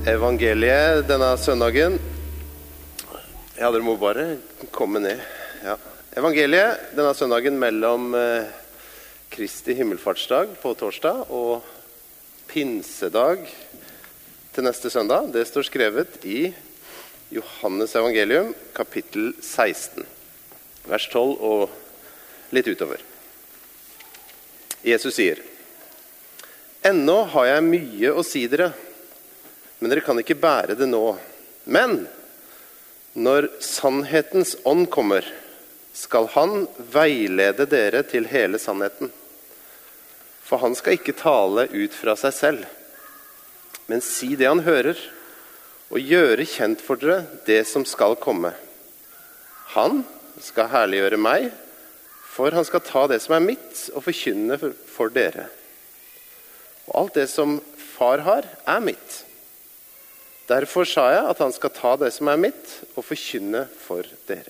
evangeliet denne søndagen. Ja, dere må bare komme ned. Ja. Evangeliet denne søndagen mellom Kristi himmelfartsdag på torsdag og pinsedag til neste søndag. Det står skrevet i Johannes evangelium, kapittel 16, vers 12 og litt utover. Jesus sier: «Ennå har jeg mye å si dere, men dere kan ikke bære det nå. Men når sannhetens ånd kommer, skal han veilede dere til hele sannheten. For han skal ikke tale ut fra seg selv, men si det han hører, og gjøre kjent for dere det som skal komme. Han skal herliggjøre meg, for han skal ta det som er mitt, og forkynne for dere. Og alt det som far har, er mitt. Derfor sa jeg at han skal ta det som er mitt, og forkynne for dere.»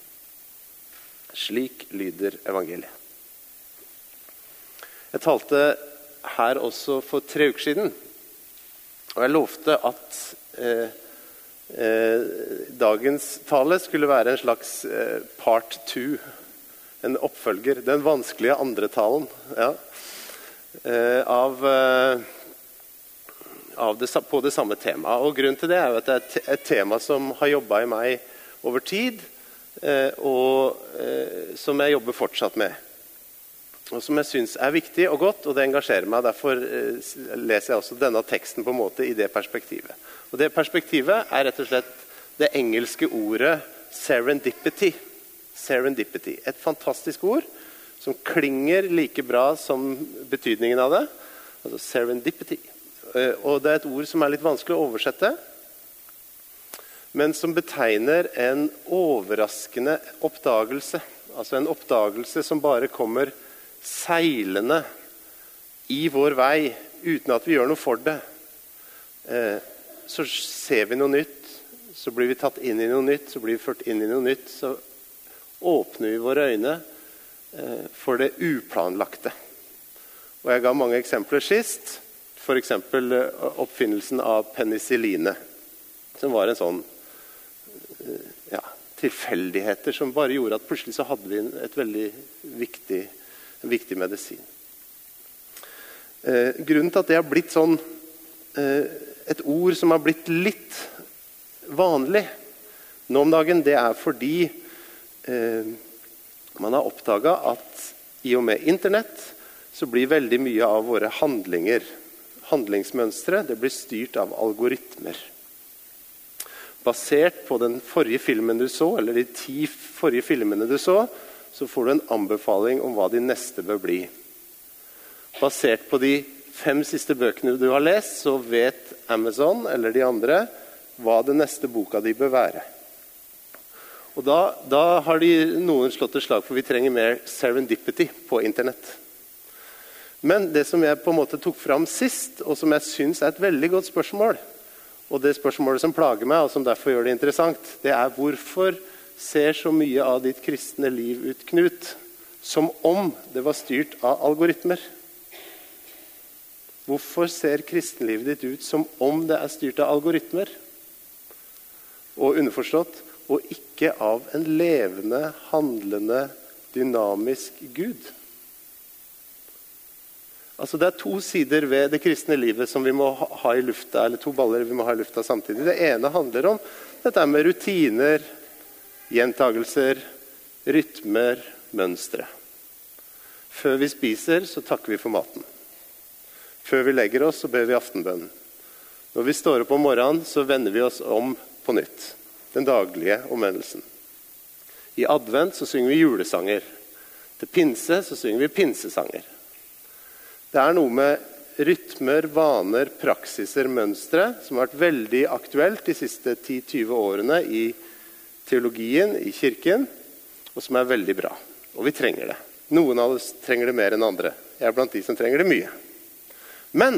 Slik lyder evangeliet. Jeg talte her også for 3 uker siden, og jeg lovte at dagens tale skulle være en slags part 2, en oppfølger, den vanskelige andre talen, ja, på det samme temaet. Og grunnen til det er jo at det er et tema som har jobbet i meg over tid, og som jeg jobber fortsatt med. Og som jeg synes er viktig og godt, og det engasjerer meg. Derfor leser jeg også denne teksten på en måte i det perspektivet. Og det perspektivet er rett og slett det engelske ordet serendipity. Serendipity. Et fantastisk ord som klinger like bra som betydningen av det. Altså serendipity. Og det er et ord som er litt vanskelig å oversette, men som betegner en overraskende oppdagelse. Altså en oppdagelse som bare kommer seilende i vår vei, uten at vi gjør noe for det. Så ser vi noe nytt, så blir vi tatt inn i noe nytt, så blir vi ført inn i noe nytt, så åpner vi våre øyne for det uplanlagte. Og jeg ga mange eksempler sist. For eksempel oppfinnelsen av penicilline, som var en sånn tilfeldigheter som bare gjorde at plutselig så hadde vi et veldig viktig medisin. Grunnen til at det har blitt sånn et ord som har blitt litt vanlig nå om dagen, det er fordi man har oppdaget at i og med internett så blir veldig mye av våre handlingsmønstre, det blir styrt av algoritmer. Basert på den forrige filmen du så, eller de 10 forrige filmene du så får du en anbefaling om hva de neste bør bli. Basert på de 5 siste bøkene du har lest, så vet Amazon eller de andre hva den neste boka de bør være. Og da har noen slått et slag for vi trenger mer serendipity på internett. Men det som jeg på en måte tok fram sist, og som jeg synes er et veldig godt spørsmål, og det spørsmålet som plager meg, og som derfor gjør det interessant, det er: hvorfor ser så mye av ditt kristne liv ut, Knut, som om det var styrt av algoritmer? Hvorfor ser kristenlivet ditt ut som om det er styrt av algoritmer? Og underforstått, og ikke av en levende, handlende, dynamisk Gud. Altså det er 2 sider ved det kristne livet som vi må ha i lufta, eller 2 baller vi må ha i lufta samtidig. Det ene handler om dette med rutiner, gjentagelser, rytmer, mønstre. Før vi spiser, så takker vi for maten. Før vi legger oss, så ber vi aftenbønn. Når vi står opp om morgenen, så vender vi oss om på nytt. Den daglige omvendelsen. I advent så synger vi julesanger. Til pinse så synger vi pinsesanger. Det er noe med rytmer, vaner, praksiser, mønstre som har vært veldig aktuelt de siste 10-20 årene i teologien, i kirken, og som er veldig bra. Og vi trenger det. Noen av oss trenger det mer enn andre. Jeg er blant de som trenger det mye. Men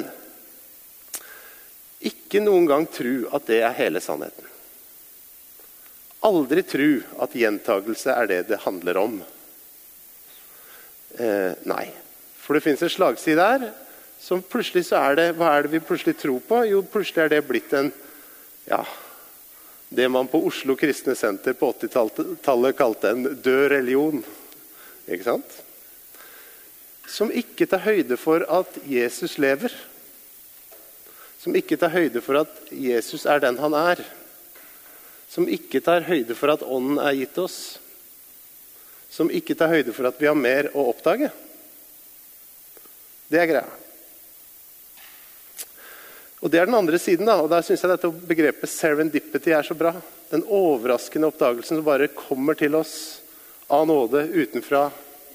ikke noen gang tro at det er hele sannheten. Aldri tro at gjentagelse er det handler om. Nei. For det finnes en slagside der som plutselig så er det, hva er det vi plutselig tror på? Jo, plutselig er det blitt det man på Oslo Kristne Senter på 80-tallet kalte en død religion. Ikke sant? Som ikke tar høyde for at Jesus lever. Som ikke tar høyde for at Jesus er den han er. Som ikke tar høyde for at ånden er gitt oss. Som ikke tar høyde for at vi har mer å oppdage. Det er greia. Og det er den andre siden, da. Og der synes jeg dette begrepet serendipity er så bra. Den overraskende oppdagelsen som bare kommer til oss av nåde utenfra.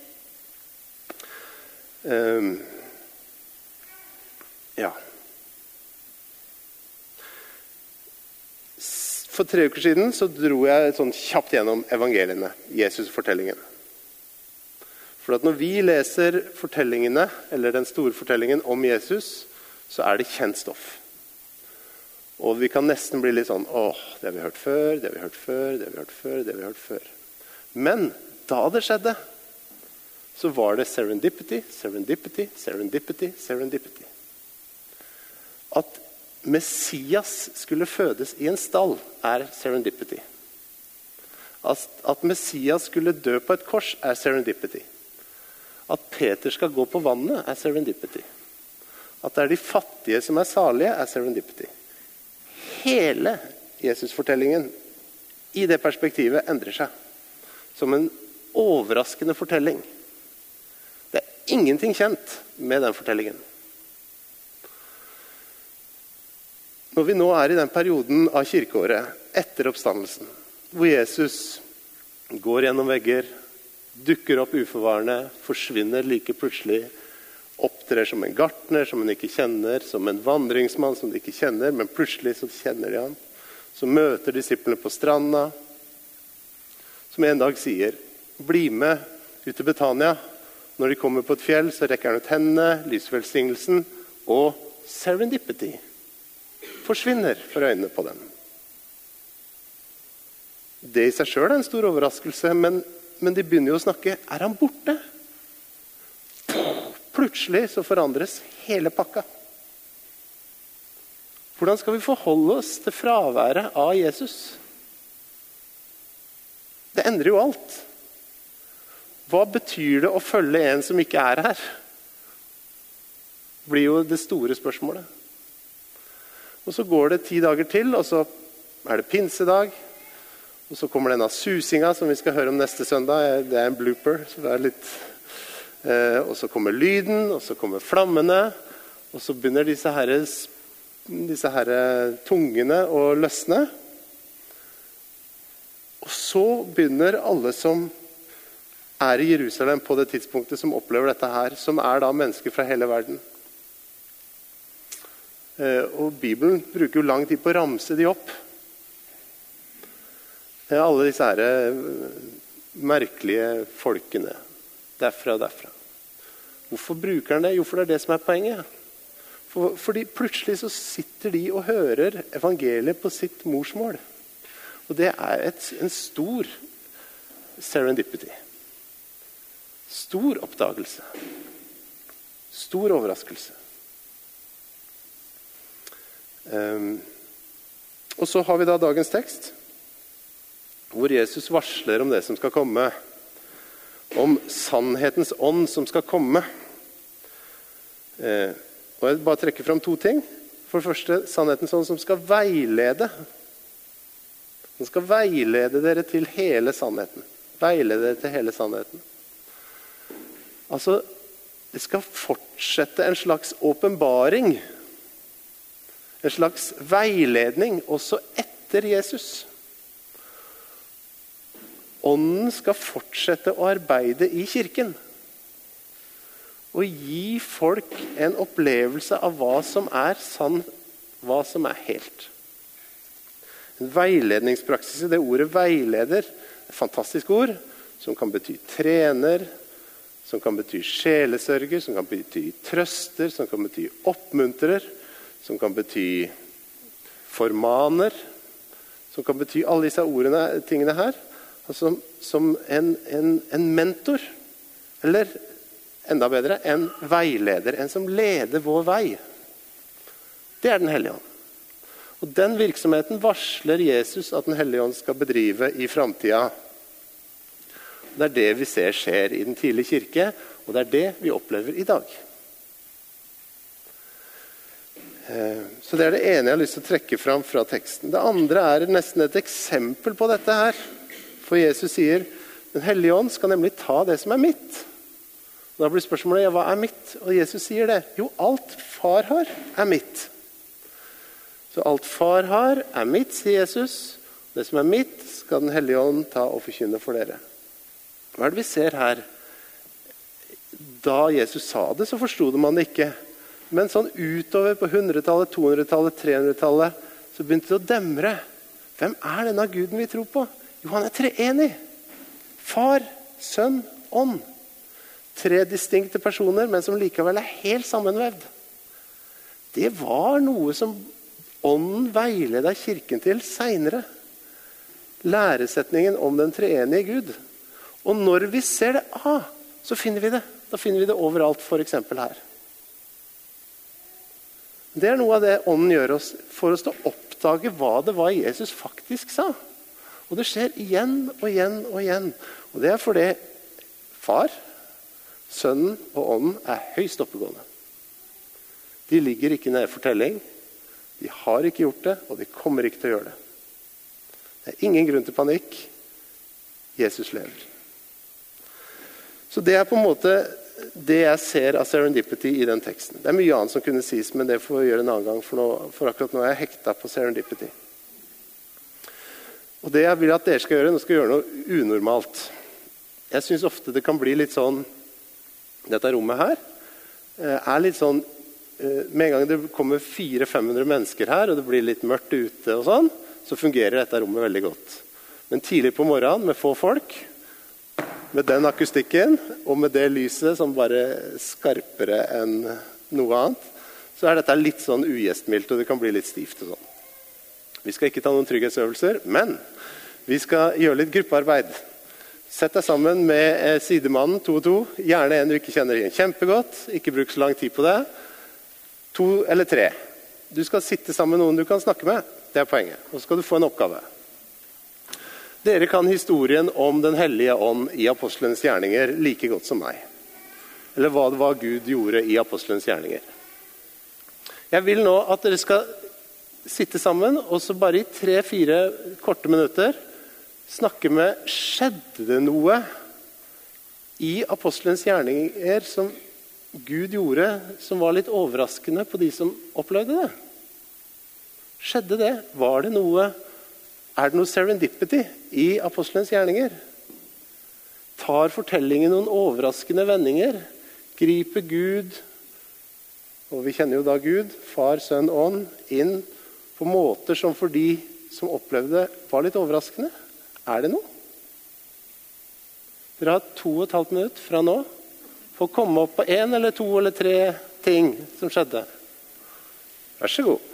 For 3 uker siden så dro jeg sånn kjapt gjennom evangeliene, Jesus-fortellingen. For at når vi leser fortellingene, eller den store fortellingen om Jesus, så er det kjent stoff. Og vi kan nesten bli litt sånn, det har vi hørt før, det har vi hørt før, det har vi hørt før, det har vi hørt før. Men da det skjedde, så var det serendipity, serendipity, serendipity, serendipity. At Messias skulle fødes i en stall er serendipity. At Messias skulle dø på et kors er serendipity. At Peter skal gå på vannet er serendipity. At det er de fattige som er salige er serendipity. Hele Jesus-fortellingen i det perspektivet endrer seg. Som en overraskende fortelling. Det er ingenting kjent med den fortellingen. Når vi nå er i den perioden av kirkeåret etter oppstandelsen, hvor Jesus går gjennom vegger, dukker opp uforvarende, forsvinner like plutselig, opptrer som en gartner som han ikke kjenner, som en vandringsmann som de ikke kjenner, men plutselig så kjenner de ham. Så møter disiplene på stranda, som en dag sier, bli med ut til Betania. Når de kommer på et fjell, så rekker han ut hendene, lysvelsignelsen og serendipity forsvinner for øynene på dem. Det i seg selv er en stor overraskelse, men de begynner jo å snakke. Er han borte? Plutselig så forandres hele pakka. Hvordan skal vi forholde oss til fraværet av Jesus? Det endrer jo alt. Hva betyr det å følge en som ikke er her? Det blir jo det store spørsmålet. Og så går det 10 dager til, og så er det pinsedag. Og så kommer denne susinga som vi skal høre om neste søndag. Det er en blooper. Så det er litt, og så kommer lyden, og så kommer flammene. Og så begynner disse her tungene å løsne. Og så begynner alle som er i Jerusalem på det tidspunktet som opplever dette her, som er da mennesker fra hele verden. Og Bibelen bruker jo lang tid på å ramse de opp. Alle disse her merkelige folkene. Derfra og derfra. Hvorfor bruker han det? Jo, for det er det som er poenget. Fordi plutselig så sitter de og hører evangeliet på sitt morsmål. Og det er en stor serendipity. Stor oppdagelse. Stor overraskelse. Og så har vi da dagens tekst, hvor Jesus varsler om det som skal komme. Om sannhetens ånd som skal komme. Og jeg bare trekker fram 2 ting. For det første, sannhetens ånd som skal veilede. Den skal veilede dere til hele sannheten. Veilede dere til hele sannheten. Altså, det skal fortsette en slags åpenbaring. En slags veiledning også etter Jesus. Ånden skal fortsette å arbeide i kirken. Og gi folk en opplevelse av hva som er sann, hva som er helt. En veiledningspraksis, det ordet veileder, et fantastisk ord, som kan bety trener, som kan bety sjelesørger, som kan bety trøster, som kan bety oppmuntrer, som kan bety formaner, som kan bety alle disse tingene her, altså, som en mentor, eller enda bedre, en veileder, en som leder vår vei. Det den Hellige Ånd. Og den virksomheten varsler Jesus at den Hellige Ånd skal bedrive i fremtiden. Det det vi ser skjer i den tidlige kirke, og det det vi opplever i dag. Så det det ene jeg har lyst til å trekke fram fra teksten. Det andre nesten et eksempel på dette her. For Jesus sier, den Hellige Ånd skal nemlig ta det som mitt. Og da blir spørsmålet, ja, hva mitt? Og Jesus sier det. Jo, alt far har mitt. Så alt far har mitt, sier Jesus. Det som mitt, skal den Hellige Ånd ta og forkynne for dere. Hva det vi ser her? Da Jesus sa det, så forstod man det ikke. Men sånn utover på 100-tallet, 200-tallet, 300-tallet, så begynte det å demre. Hvem denne Guden vi tror på? Jo, han treenig. Far, sønn, ånd. 3 distinkte personer, men som likevel helt sammenvevd. Det var noe som ånden veiledet kirken til senere. Læresetningen om den treenige Gud. Og når vi ser det, så finner vi det. Da finner vi det overalt, for eksempel her. Det noe av det ånden gjør oss for oss til å oppdage hva det var Jesus faktisk sa. Og det skjer igjen og igjen og igjen. Og det fordi far, sønnen og ånden høyst oppegående. De ligger ikke nede i fortelling. De har ikke gjort det, og de kommer ikke til å gjøre det. Det ingen grunn til panikk. Jesus lever. Så det på en måte det jeg ser av serendipity i den teksten. Det mye annet som kunne sies, men det får vi gjøre en annen gang, for akkurat nå jeg hekta på serendipity. Og det jeg vil at dere skal gjøre, nå skal jeg gjøre noe unormalt. Jeg synes ofte det kan bli litt sånn, dette rommet her, litt sånn, med en gang det kommer 400-500 mennesker her, og det blir litt mørkt ute og sånn, så fungerer dette rommet veldig godt. Men tidlig på morgenen, med få folk, med den akustikken, og med det lyset som bare skarpere enn noe annet, så dette litt sånn ugjestmildt, og det kan bli litt stivt og sånn. Vi skal ikke ta noen trygghetsøvelser, men vi skal gjøre litt gruppearbeid. Sett deg sammen med sidemannen, 2 og 2. Gjerne en du ikke kjenner igjen kjempegodt. Ikke bruk så lang tid på det. 2 eller 3. Du skal sitte sammen med noen du kan snakke med. Det poenget. Og så skal du få en oppgave. Dere kan historien om den hellige ånd i apostlenes gjerninger like godt som meg. Eller hva det var Gud gjorde i apostlenes gjerninger. Jeg vil nå at dere skal sitte sammen, og så bare i 3-4 korte minutter snakke med, skjedde det noe i apostlenes gjerninger som Gud gjorde, som var litt overraskende på de som opplevde det? Skjedde det? Var det noe? Det noe serendipity i apostlenes gjerninger? Tar fortellingen noen overraskende vendinger? Griper Gud, og vi kjenner jo da Gud, far, sønn, ånd, inn på måter som for de som opplevde det var litt overraskende? Det noe? Dere har 2,5 minutter fra nå for å komme opp på 1 eller 2 eller 3 ting som skjedde. Vær så god.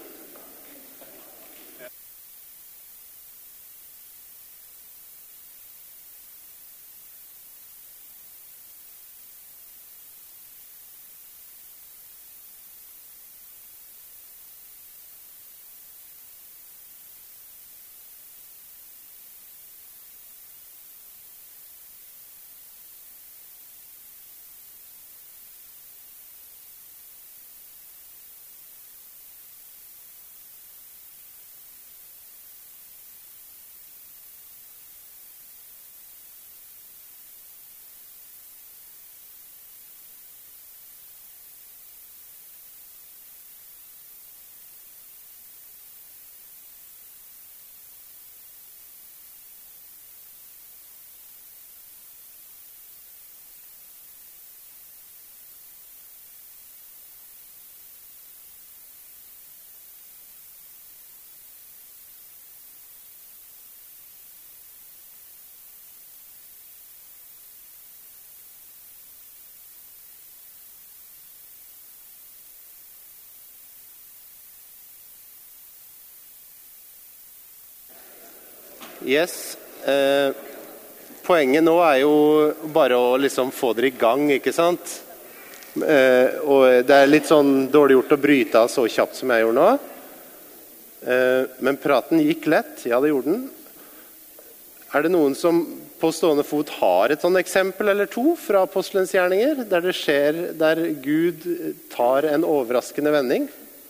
Yes. Poenget nå jo bare å liksom få dere i gang, ikke sant? Og det litt sånn dårlig gjort å bryte av så kjapt som jeg gjorde nå. Men praten gikk lett. Ja, det gjorde den. Det noen som på stående fot har et sånt eksempel eller to fra apostelens gjerninger, der det skjer, der Gud tar en overraskende vending?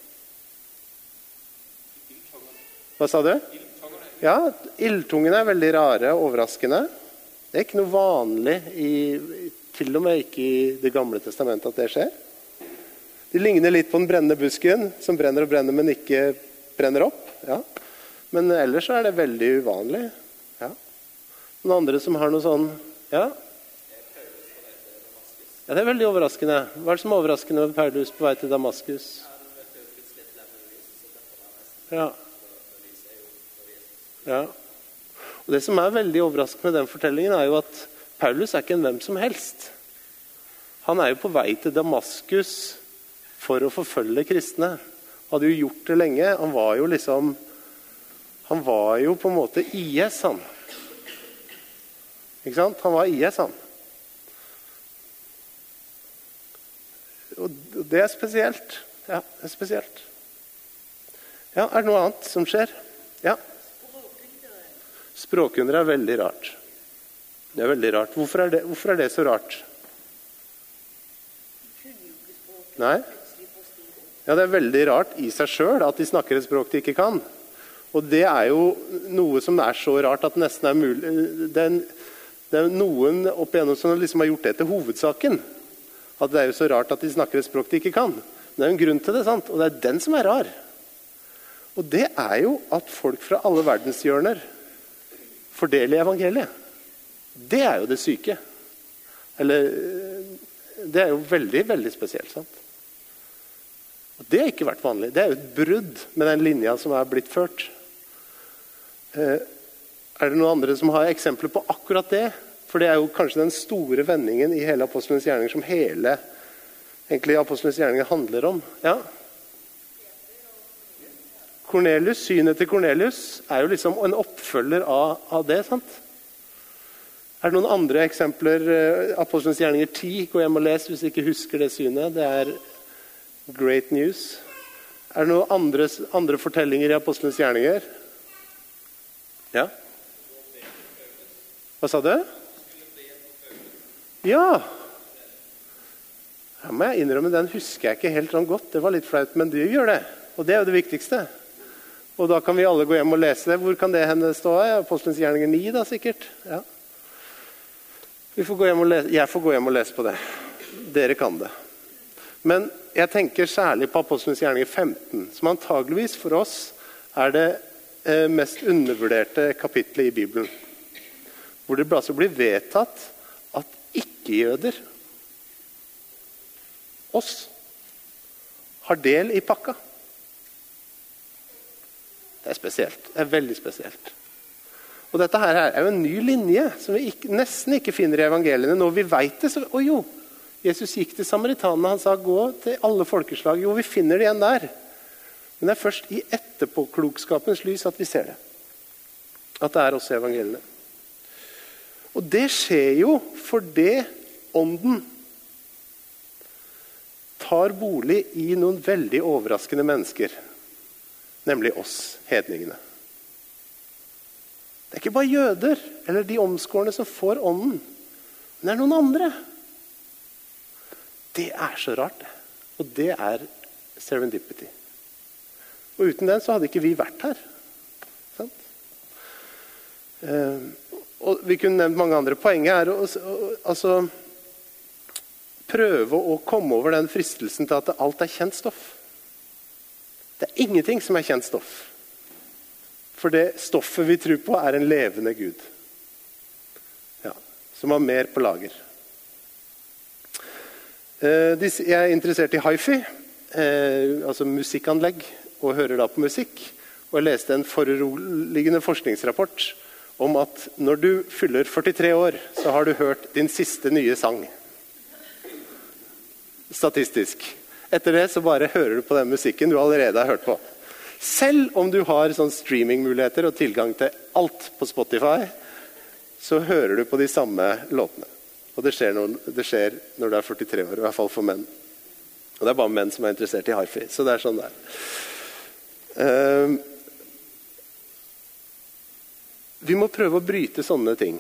Hva sa du? Ja, ildtungene veldig rare og overraskende. Det ikke noe vanlig, til og med ikke i Det gamle testamentet, at det skjer. De ligner litt på den brennende busken, som brenner og brenner, men ikke brenner opp. Ja. Men ellers så det veldig uvanlig. Ja. Noen andre som har noe sånn, ja? Ja, det veldig overraskende. Hva det som overraskende med Paulus på vei til Damaskus? Ja. Ja. Og det som veldig overraskende med den fortellingen jo at Paulus ikke en hvem som helst. Han jo på vei til Damaskus for å forfølge kristne. Han hadde jo gjort det lenge. Han var jo på en måte IS, han. Ikke sant? Han var IS, han. Og det spesielt. Ja, det spesielt. Ja, det noe annet som skjer? Ja. Språkundre veldig rart. Det veldig rart. Hvorfor det så rart? Nei? Ja, det veldig rart i seg selv at de snakker et språk de ikke kan. Og det jo noe som så rart at det nesten mulig. Det noen opp igjennom som liksom har gjort det til hovedsaken. At det jo så rart at de snakker et språk de ikke kan. Men det en grunn til det, sant? Og det den som rar. Og det jo at folk fra alle verdenshjørner fordeler evangeliet. Det jo det syke. Eller, det jo veldig, veldig spesielt, sant? Og det ikke vært vanlig. Det jo et brudd med den linja som blitt ført. Det noen andre som har eksempler på akkurat det? For det jo kanskje den store vendingen i hele apostelens gjerninger som hele egentlig apostelens gjerninger handler om. Ja? Cornelius, synet til Cornelius jo liksom en oppfølger av det, sant? Det noen andre eksempler? Apostelens gjerninger 10, gå hjem og les hvis du ikke husker det synet. Det great news. Det noen andre fortellinger i apostelens gjerninger? Ja? Hva sa du? Ja! Her må jeg innrømme, den husker jeg ikke helt sånn godt. Det var litt flaut, men du gjør det. Og det jo det viktigste. Og da kan vi alle gå hjem og lese det. Hvor kan det hende stå? Apostelens gjerninger 9 da, sikkert. Ja. Jeg får gå hjem og lese på det. Dere kan det. Men jeg tenker særlig på Apostelens gjerninger 15, som antageligvis for oss det mest undervurderte kapitlet i Bibelen. Hvor det altså blir vedtatt at ikke-jøder, oss, har del i pakka. Det spesielt. Det veldig spesielt. Og dette her jo en ny linje som vi nesten ikke finner i evangeliene. Når vi vet det, så jo, Jesus gikk til samaritanene, han sa gå til alle folkeslag. Jo, vi finner det igjen der. Men det først i etterpåklokskapens lys at vi ser det. At det også i evangeliene. Og det skjer jo fordi ånden tar bolig i noen veldig overraskende mennesker. Nemlig oss, hedningene. Det ikke bare jøder, eller de omskårne som får ånden. Men det noen andre. Det så rart. Og det serendipity. Og uten den så hadde ikke vi vært her. Sant? Og vi kunne nevnt mange andre. Poenget altså prøve å komme over den fristelsen til at alt kjent stoff. Det ingenting som kjent stoff. For det stoffet vi tror på en levende Gud. Ja, som har mer på lager. Jeg interessert i hi-fi, altså musikkanlegg, og hører da på musikk. Og jeg leste en foruroligende forskningsrapport om at når du fyller 43 år, så har du hørt din siste nye sang. Statistisk. Etter det så bare hører du på den musikken du allerede har hørt på. Selv om du har sånn streamingmuligheter og tilgang til alt på Spotify, så hører du på de samme låtene. Og det skjer når du er 43 år, i hvert fall for menn. Og det er bare menn som er interessert i harfi, så det er sånn der. Vi må prøve å bryte sånne ting.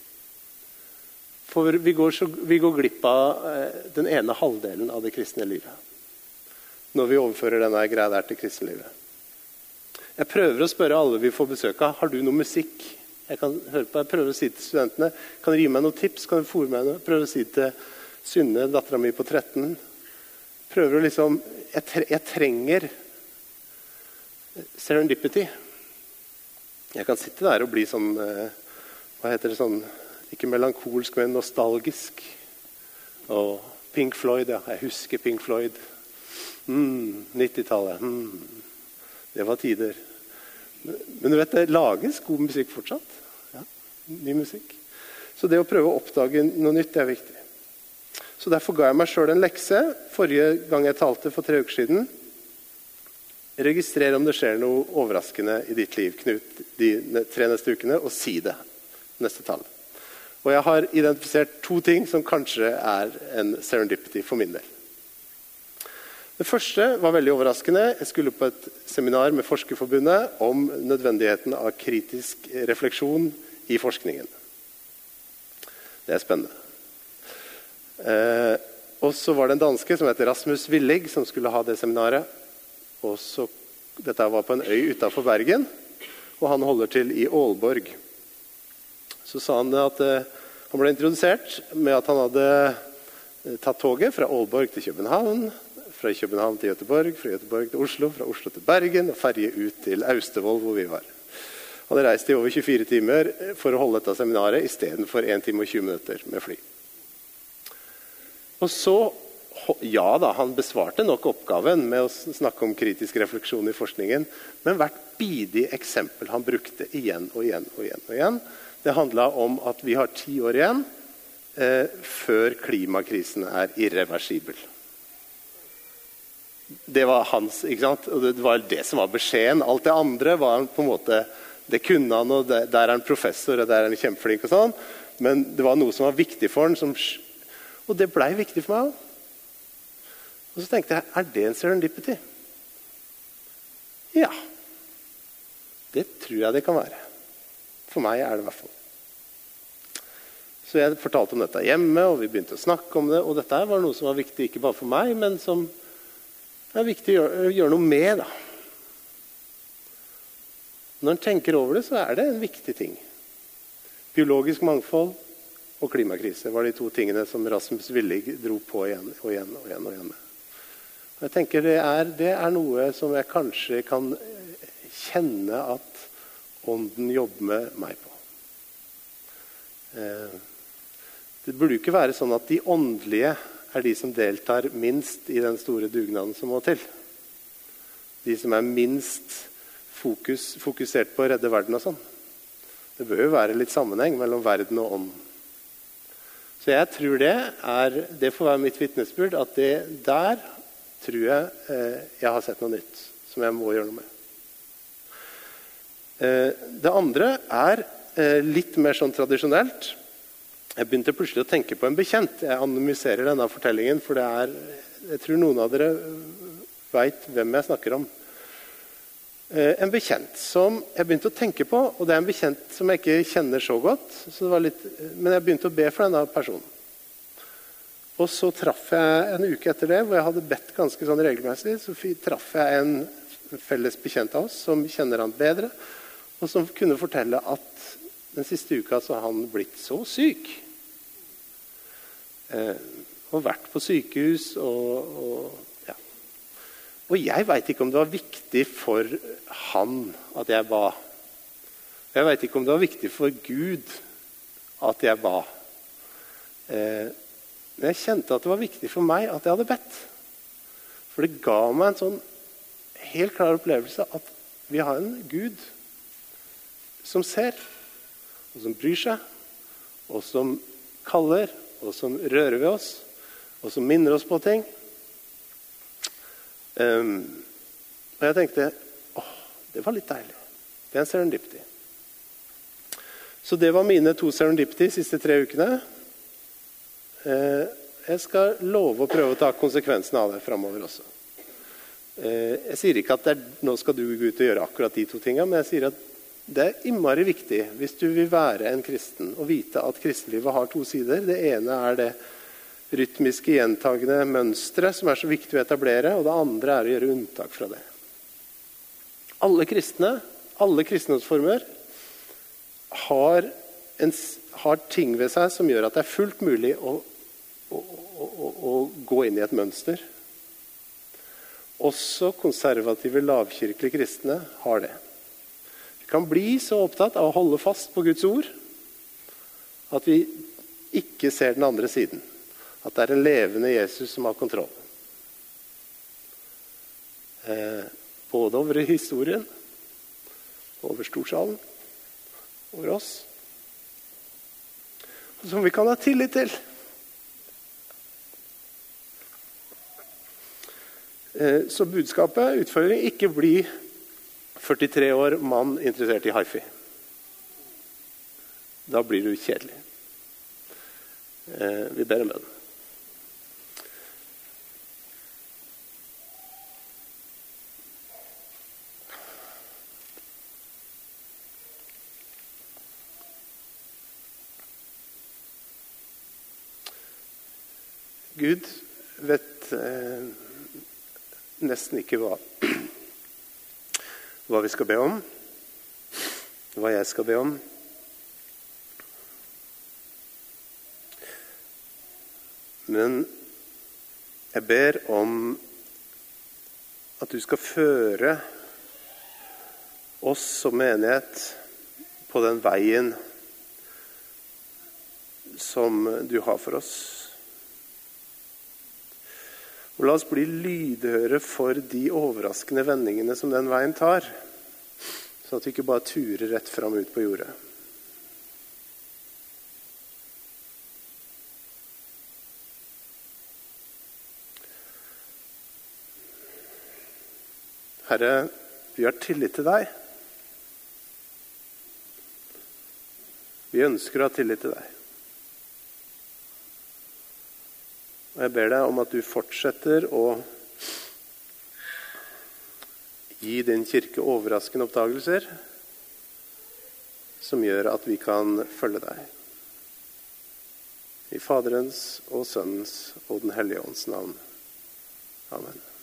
For vi går glipp av den ene halvdelen av det kristne livet. Når vi overfører denne greia der til kristenlivet. Jeg prøver å spørre alle vi får besøk av, har du noe musikk? Jeg prøver å si til studentene, kan du gi meg noen tips? Kan du fôre meg noe? Jeg prøver å si til Synne, datteren min på 13. Prøver å liksom, jeg trenger serendipity. Jeg kan sitte der og bli sånn, hva heter det sånn, ikke melankolsk, men nostalgisk. Og Pink Floyd, ja, jeg husker Pink Floyd. 90-tallet, det var tider. Men du vet, det lages god musikk fortsatt. Ja, ny musikk. Så det å prøve å oppdage noe nytt, det er viktig. Så derfor ga jeg meg selv en lekse. Forrige gang jeg talte for 3 uker siden. Registrer om det skjer noe overraskende i ditt liv, Knut, de 3 neste ukene, og si det neste tall. Og jeg har identifisert 2 ting som kanskje er en serendipity for min del. Det første var veldig overraskende. Jeg skulle på et seminar med Forskerforbundet om nødvendigheten av kritisk refleksjon i forskningen. Det er spennende. Og så var det en danske som heter Rasmus Willig som skulle ha det seminaret. Og så, dette var på en øy utenfor Bergen, og han holder til i Aalborg. Så sa han at han ble introdusert med at han hadde tatt toget fra Aalborg til København, fra København til Göteborg, fra Göteborg til Oslo, fra Oslo til Bergen, og ferje ut til Austevoll, hvor vi var. Han hadde reist i over 24 timer for å holde dette seminaret, i stedet for 1 time og 20 minutter med fly. Og så, ja da, han besvarte nok oppgaven med å snakke om kritisk refleksjon i forskningen, men hvert bidig eksempel han brukte igjen og igjen og igjen og igjen, det handlet om at vi har 10 år igjen før klimakrisen er irreversibel. Det var hans, ikke sant? Og det var det som var beskjeden. Alt det andre var han på en måte, det kunne han, og der er han professor, og der er han kjempeflink og sånn. Men det var noe som var viktig for han, og det ble viktig for meg også. Og så tenkte jeg, er det en serendipity? Ja. Det tror jeg det kan være. For meg er det i hvert fall. Så jeg fortalte om dette hjemme, og vi begynte å snakke om det, og dette var noe som var viktig ikke bare for meg, men som det er viktig å gjøre noe med. Da. Når en tenker over det, så er det en viktig ting. Biologisk mangfold og klimakrise var de 2 tingene som Rasmus Willig dro på igjen og igjen og igjen. Og igjen. Og jeg tenker det er noe som jeg kanskje kan kjenne at ånden jobber med meg på. Det burde jo ikke være sånn at de åndelige er de som deltar minst i den store dugnaden som må til. De som er minst fokusert på å redde verden og sånn. Det bør jo være litt sammenheng mellom verden og ånd. Så jeg tror det får være mitt vitnesbyrd, at det der tror jeg har sett noe nytt som jeg må gjøre noe med. Det andre er litt mer sånn tradisjonelt. Jeg begynte plutselig å tenke på en bekjent. Jeg anonymiserer denne fortellingen, for jeg tror noen av dere vet hvem jeg snakker om. En bekjent som jeg begynte å tenke på, og det er en bekjent som jeg ikke kjenner så godt, så det var men jeg begynte å be for denne personen. Og så traff jeg en uke etter det, hvor jeg hadde bedt ganske sånn regelmessig, så traff jeg en felles bekjent av oss som kjenner han bedre, og som kunne fortelle at den siste uka så har han blitt så syk. Og vært på sykehus ja. Og jeg vet ikke om det var viktig for han at jeg ba. Jeg vet ikke om det var viktig for Gud at jeg ba. Men jeg kjente at det var viktig for meg at jeg hadde bedt. For det ga meg en sånn helt klar opplevelse at vi har en Gud som ser, og som bryr seg, og som kaller, og som rører ved oss, og som minner oss på ting. Og jeg tenkte, det var litt deilig. Det er en serendipity. Så det var mine 2 serendipity de siste 3 ukene. Jeg skal love å prøve å ta konsekvensen av det fremover også. Jeg sier ikke at nå skal du gå ut og gjøre akkurat de to tingene, men jeg sier at det er innmari viktig hvis du vil være en kristen, å vite at kristenlivet har to sider. Det ene er det rytmiske, gjentagende mønstre som er så viktig å etablere, og det andre er å gjøre unntak fra det. Alle kristendomsformer har ting ved seg som gjør at det er fullt mulig å gå inn i et mønster. Også konservative, lavkirkelige kristne har det. Vi kan bli så opptatt av å holde fast på Guds ord at vi ikke ser den andre siden. At det er en levende Jesus som har kontroll. Både over historien, over storsalen, over oss. Og som vi kan ha tillit til. Så budskapet, utfordring, ikke bli 43 år mann interessert i hifi. Da blir du kjedelig. Vi ber om bønn. Gud vet nesten ikke hva vi skal be om, hva jeg skal be om. Men jeg ber om at du skal føre oss som menighet på den veien som du har for oss. Og la oss bli lydhøre for de overraskende vendingene som den veien tar, så at vi ikke bare turer rett fram ut på jordet. Herre, vi har tillit til deg. Vi ønsker å ha tillit til deg. Og jeg ber deg om at du fortsetter å gi din kirke overraskende oppdagelser som gjør at vi kan følge deg. I Faderens og Sønnens og Den hellige ånds navn. Amen.